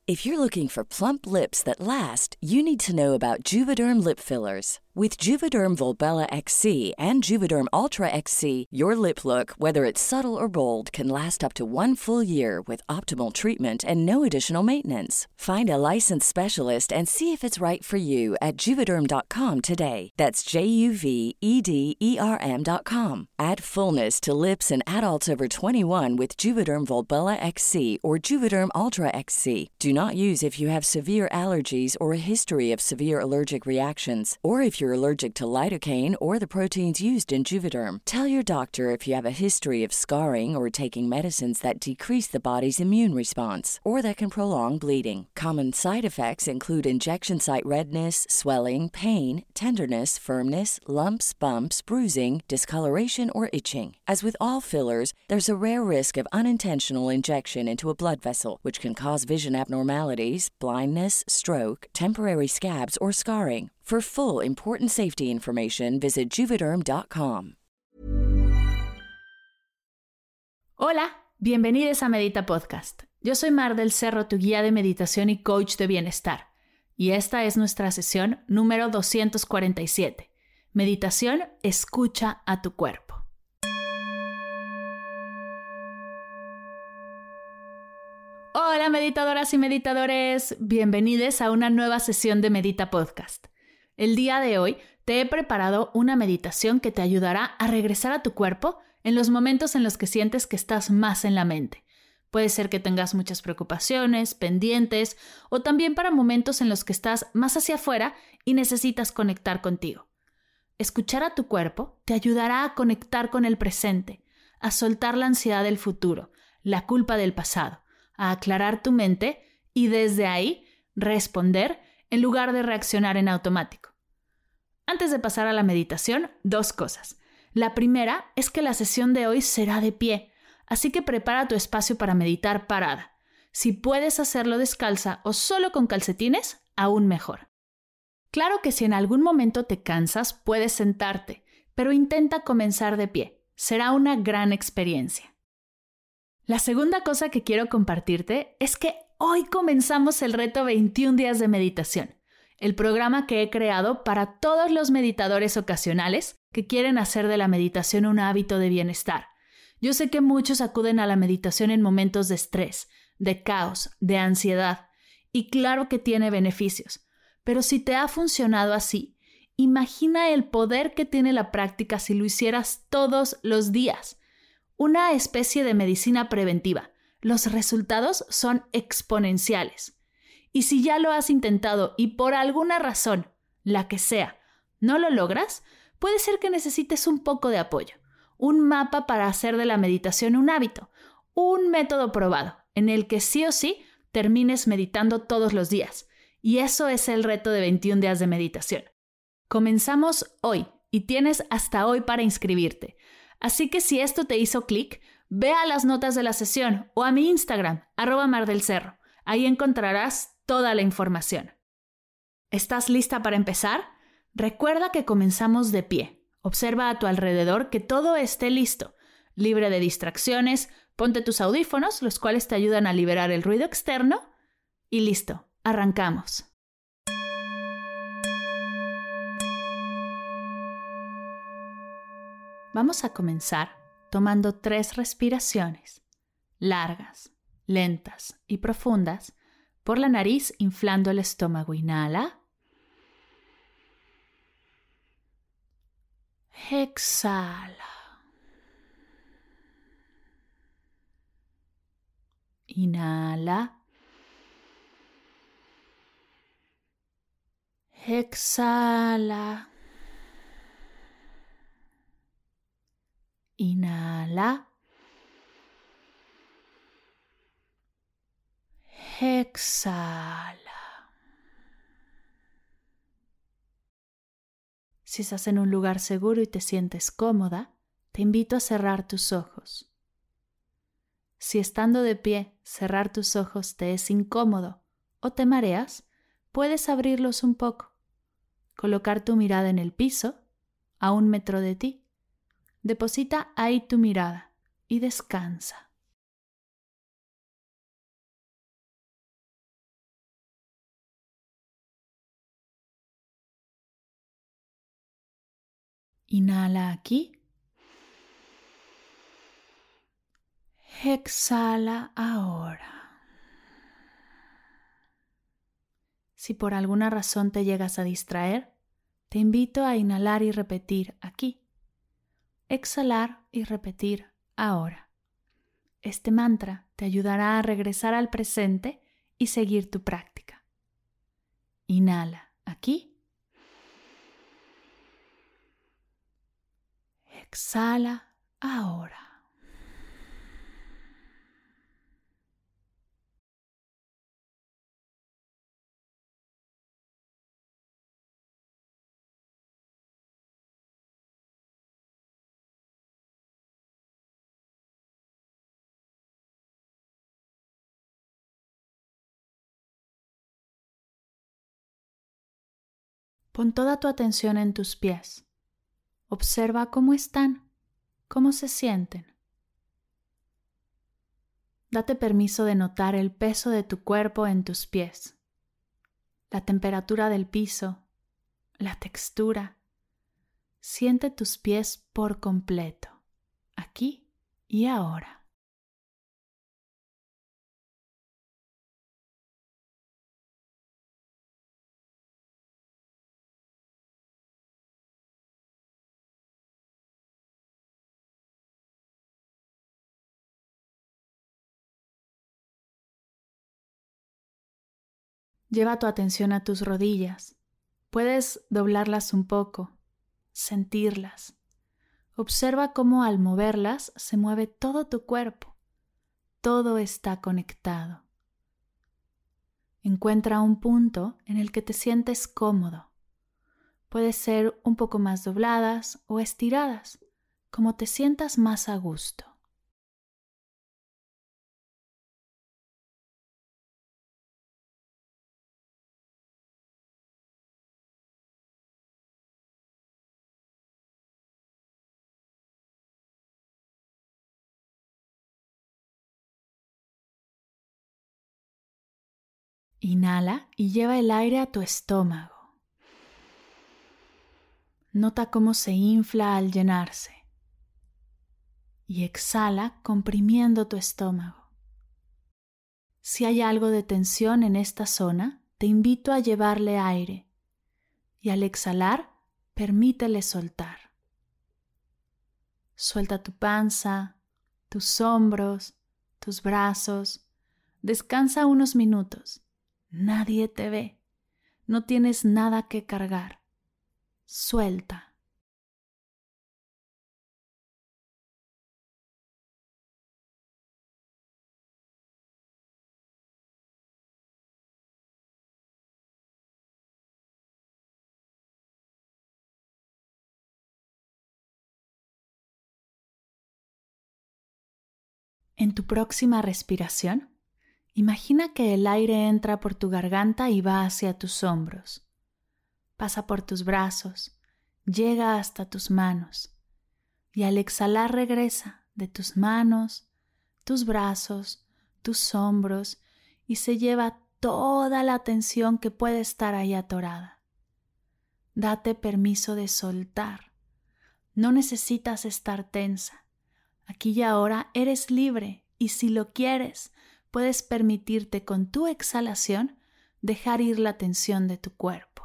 If you're looking for plump lips that last, you need to know about Juvederm lip fillers. With Juvederm Volbella XC and Juvederm Ultra XC, your lip look, whether it's subtle or bold, can last up to 1 full year with optimal treatment and no additional maintenance. Find a licensed specialist and see if it's right for you at Juvederm.com today. That's JUVEDERM.com. Add fullness to lips in adults over 21 with Juvederm Volbella XC or Juvederm Ultra XC. Do not use if you have severe allergies or a history of severe allergic reactions, or if you're allergic to lidocaine or the proteins used in Juvederm. Tell your doctor if you have a history of scarring or taking medicines that decrease the body's immune response or that can prolong bleeding. Common side effects include injection site redness, swelling, pain, tenderness, firmness, lumps, bumps, bruising, discoloration, or itching. As with all fillers, there's a rare risk of unintentional injection into a blood vessel, which can cause vision abnormalities, blindness, stroke, temporary scabs, or scarring. For full, important safety information, visit Juvederm.com. Hola, bienvenidos a Medita Podcast. Yo soy Mar del Cerro, tu guía de meditación y coach de bienestar. Y esta es nuestra sesión número 247. Meditación, escucha a tu cuerpo. Hola meditadoras y meditadores, bienvenidos a una nueva sesión de Medita Podcast. El día de hoy te he preparado una meditación que te ayudará a regresar a tu cuerpo en los momentos en los que sientes que estás más en la mente. Puede ser que tengas muchas preocupaciones, pendientes, o también para momentos en los que estás más hacia afuera y necesitas conectar contigo. Escuchar a tu cuerpo te ayudará a conectar con el presente, a soltar la ansiedad del futuro, la culpa del pasado, a aclarar tu mente y desde ahí responder en lugar de reaccionar en automático. Antes de pasar a la meditación, 2 cosas. La primera es que la sesión de hoy será de pie, así que prepara tu espacio para meditar parada. Si puedes hacerlo descalza o solo con calcetines, aún mejor. Claro que si en algún momento te cansas, puedes sentarte, pero intenta comenzar de pie. Será una gran experiencia. La segunda cosa que quiero compartirte es que hoy comenzamos el reto 21 días de meditación, el programa que he creado para todos los meditadores ocasionales que quieren hacer de la meditación un hábito de bienestar. Yo sé que muchos acuden a la meditación en momentos de estrés, de caos, de ansiedad, y claro que tiene beneficios, pero si te ha funcionado así, imagina el poder que tiene la práctica si lo hicieras todos los días. Una especie de medicina preventiva. Los resultados son exponenciales. Y si ya lo has intentado y por alguna razón, la que sea, no lo logras, puede ser que necesites un poco de apoyo. Un mapa para hacer de la meditación un hábito. Un método probado, en el que sí o sí termines meditando todos los días. Y eso es el reto de 21 días de meditación. Comenzamos hoy y tienes hasta hoy para inscribirte. Así que si esto te hizo clic, ve a las notas de la sesión o a mi Instagram, @mardelcerro. Ahí encontrarás toda la información. ¿Estás lista para empezar? Recuerda que comenzamos de pie. Observa a tu alrededor que todo esté listo, libre de distracciones, ponte tus audífonos, los cuales te ayudan a liberar el ruido externo, y listo, arrancamos. Vamos a comenzar tomando 3 respiraciones, largas, lentas y profundas, por la nariz inflando el estómago. Inhala. Exhala. Inhala. Exhala. Inhala. Exhala. Si estás en un lugar seguro y te sientes cómoda, te invito a cerrar tus ojos. Si estando de pie, cerrar tus ojos te es incómodo o te mareas, puedes abrirlos un poco. Colocar tu mirada en el piso, a 1 metro de ti. Deposita ahí tu mirada y descansa. Inhala aquí. Exhala ahora. Si por alguna razón te llegas a distraer, te invito a inhalar y repetir aquí. Exhalar y repetir ahora. Este mantra te ayudará a regresar al presente y seguir tu práctica. Inhala aquí. Exhala ahora. Pon toda tu atención en tus pies. Observa cómo están, cómo se sienten. Date permiso de notar el peso de tu cuerpo en tus pies, la temperatura del piso, la textura. Siente tus pies por completo, aquí y ahora. Lleva tu atención a tus rodillas. Puedes doblarlas un poco, sentirlas. Observa cómo al moverlas se mueve todo tu cuerpo. Todo está conectado. Encuentra un punto en el que te sientes cómodo. Puede ser un poco más dobladas o estiradas, como te sientas más a gusto. Inhala y lleva el aire a tu estómago. Nota cómo se infla al llenarse. Y exhala comprimiendo tu estómago. Si hay algo de tensión en esta zona, te invito a llevarle aire. Y al exhalar, permítele soltar. Suelta tu panza, tus hombros, tus brazos. Descansa unos minutos. Nadie te ve. No tienes nada que cargar. Suelta. En tu próxima respiración, imagina que el aire entra por tu garganta y va hacia tus hombros. Pasa por tus brazos, llega hasta tus manos y al exhalar regresa de tus manos, tus brazos, tus hombros y se lleva toda la tensión que puede estar ahí atorada. Date permiso de soltar. No necesitas estar tensa. Aquí y ahora eres libre y si lo quieres, puedes permitirte con tu exhalación dejar ir la tensión de tu cuerpo.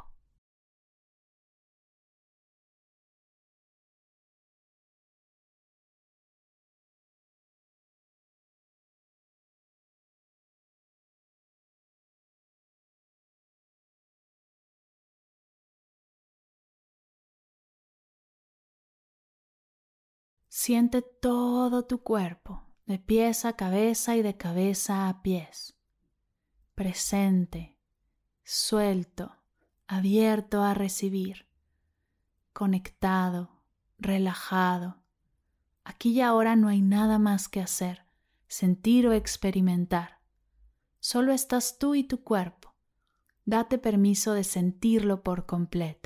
Siente todo tu cuerpo, de pies a cabeza y de cabeza a pies. Presente, suelto, abierto a recibir, conectado, relajado. Aquí y ahora no hay nada más que hacer, sentir o experimentar. Solo estás tú y tu cuerpo. Date permiso de sentirlo por completo.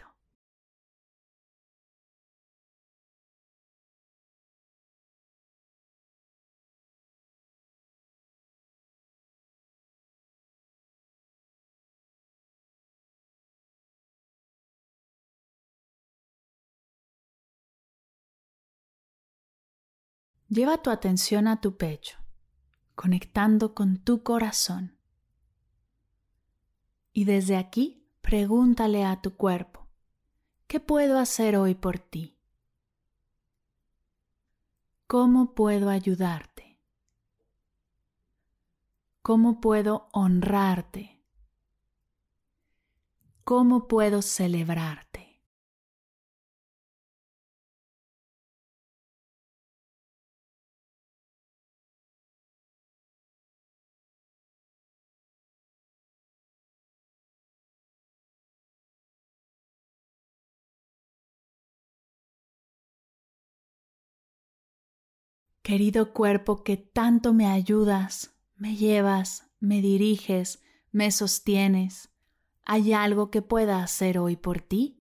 Lleva tu atención a tu pecho, conectando con tu corazón. Y desde aquí, pregúntale a tu cuerpo, ¿qué puedo hacer hoy por ti? ¿Cómo puedo ayudarte? ¿Cómo puedo honrarte? ¿Cómo puedo celebrarte? Querido cuerpo que tanto me ayudas, me llevas, me diriges, me sostienes, ¿hay algo que pueda hacer hoy por ti?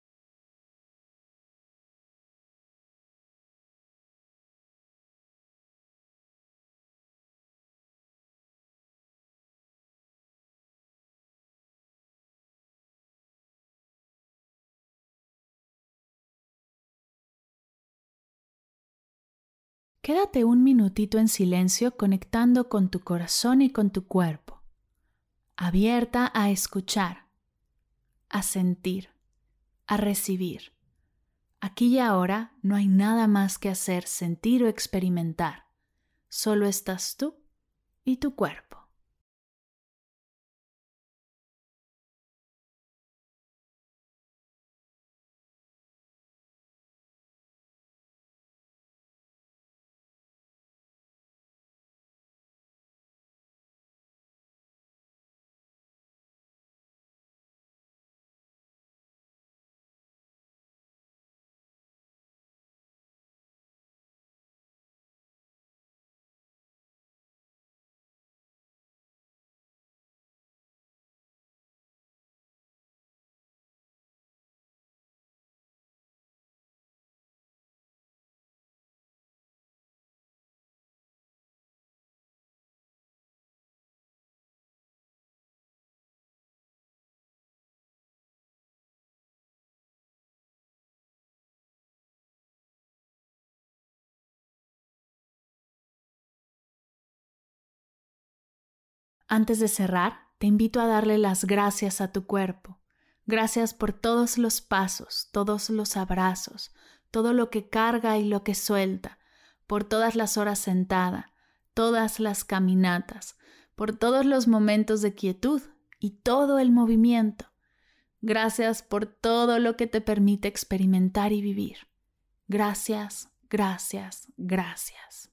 Quédate un minutito en silencio conectando con tu corazón y con tu cuerpo, abierta a escuchar, a sentir, a recibir. Aquí y ahora no hay nada más que hacer, sentir o experimentar. Solo estás tú y tu cuerpo. Antes de cerrar, te invito a darle las gracias a tu cuerpo. Gracias por todos los pasos, todos los abrazos, todo lo que carga y lo que suelta, por todas las horas sentada, todas las caminatas, por todos los momentos de quietud y todo el movimiento. Gracias por todo lo que te permite experimentar y vivir. Gracias, gracias, gracias.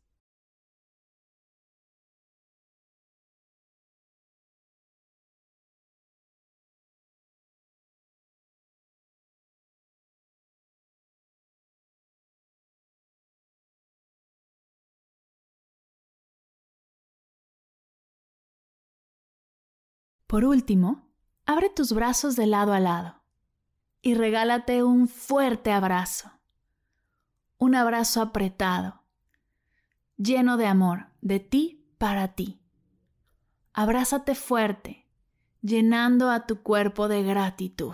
Por último, abre tus brazos de lado a lado y regálate un fuerte abrazo. Un abrazo apretado, lleno de amor, de ti para ti. Abrázate fuerte, llenando a tu cuerpo de gratitud.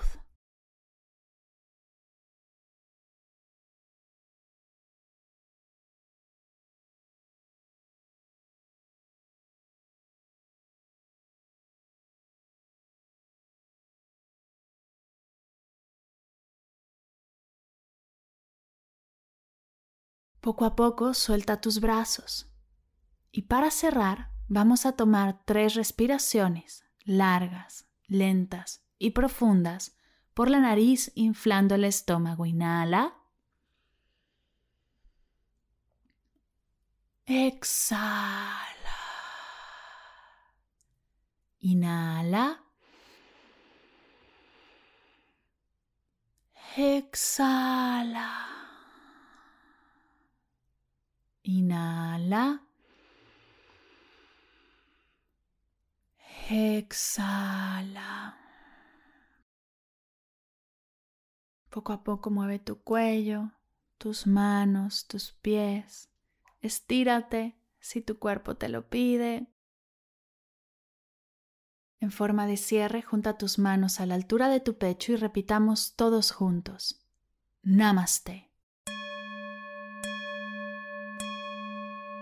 Poco a poco suelta tus brazos. Y para cerrar, vamos a tomar 3 respiraciones largas, lentas y profundas por la nariz, inflando el estómago. Inhala. Exhala. Inhala. Exhala. Inhala. Exhala. Poco a poco mueve tu cuello, tus manos, tus pies. Estírate si tu cuerpo te lo pide. En forma de cierre, junta tus manos a la altura de tu pecho y repitamos todos juntos. Namaste.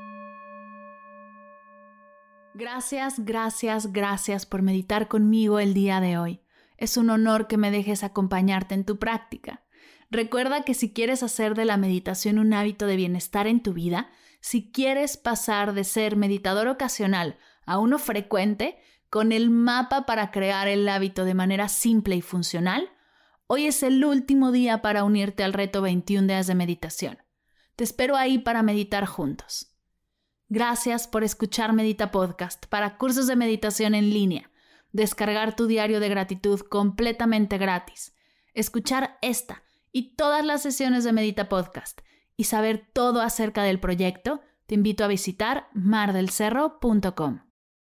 Gracias, gracias, gracias por meditar conmigo el día de hoy. Es un honor que me dejes acompañarte en tu práctica. Recuerda que si quieres hacer de la meditación un hábito de bienestar en tu vida, si quieres pasar de ser meditador ocasional a uno frecuente, con el mapa para crear el hábito de manera simple y funcional, hoy es el último día para unirte al reto 21 días de meditación. Te espero ahí para meditar juntos. Gracias por escuchar Medita Podcast para cursos de meditación en línea, descargar tu diario de gratitud completamente gratis, escuchar esta y todas las sesiones de Medita Podcast y saber todo acerca del proyecto. Te invito a visitar mardelcerro.com.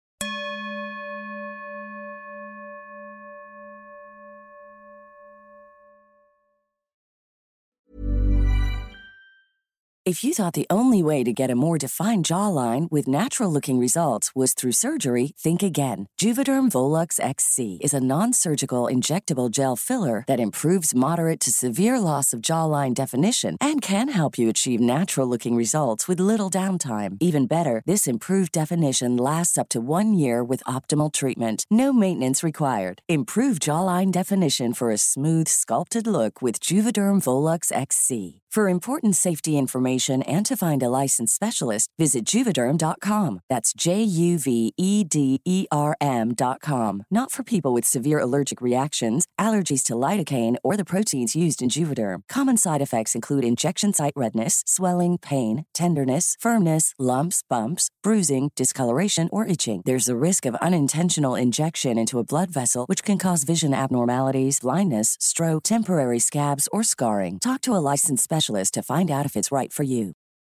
If you thought the only way to get a more defined jawline with natural-looking results was through surgery, think again. Juvederm Volux XC is a non-surgical injectable gel filler that improves moderate to severe loss of jawline definition and can help you achieve natural-looking results with little downtime. Even better, this improved definition lasts up to 1 year with optimal treatment. No maintenance required. Improve jawline definition for a smooth, sculpted look with Juvederm Volux XC. For important safety information and to find a licensed specialist, visit Juvederm.com. That's Juvederm.com. Not for people with severe allergic reactions, allergies to lidocaine, or the proteins used in Juvederm. Common side effects include injection site redness, swelling, pain, tenderness, firmness, lumps, bumps, bruising, discoloration, or itching. There's a risk of unintentional injection into a blood vessel, which can cause vision abnormalities, blindness, stroke, temporary scabs, or scarring. Talk to a licensed specialist to find out if it's right for you.